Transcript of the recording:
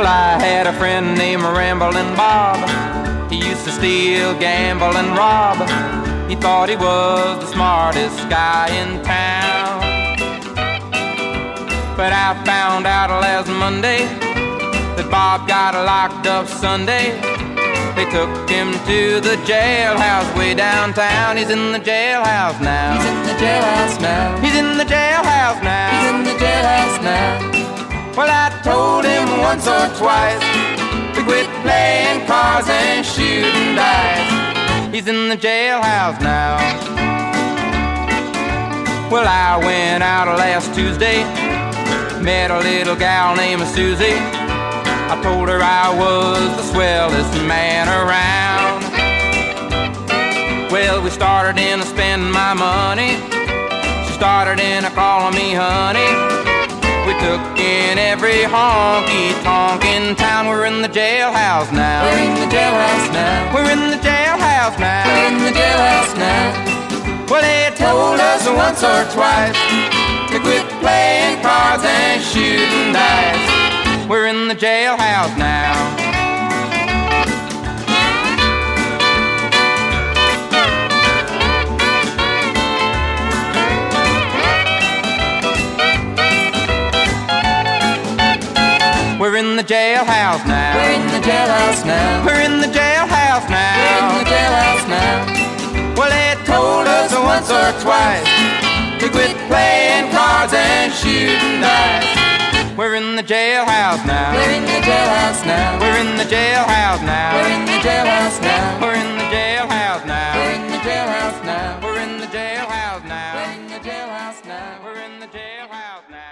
I had a friend named Ramblin' Bob. He used to steal, gamble, and rob. He thought he was the smartest guy in town. But I found out last Monday that Bob got locked up Sunday. They took him to the jailhouse way downtown. He's in the jailhouse now. He's in the jailhouse now. He's in the jailhouse now. He's in the jailhouse now. Well, I told him once or twice to quit playing cards and shooting dice. He's in the jailhouse now. Well, I went out last Tuesday, met a little gal named Susie. I told her I was the swellest man around. Well, we started in to spend my money. She started in to calling me honey. We took in every honky-tonk in town. We're in the jailhouse now. We're in the jailhouse now. We're in the jailhouse now. We're in the jailhouse now. Well, they told us once or twice to quit playing cards and shooting dice. We're in the jailhouse now. We're in the jailhouse now. We're in the jailhouse now. We're in the jailhouse now. We're in the jailhouse now. Well, they told us once or twice to quit playing cards and shooting dice. We're in the jailhouse now. We're in the jailhouse now. We're in the jailhouse now. We're in the jailhouse now. We're in the jailhouse now. We're in the jailhouse now. We're in the jailhouse now. We're in the jailhouse now. We're in the jailhouse now.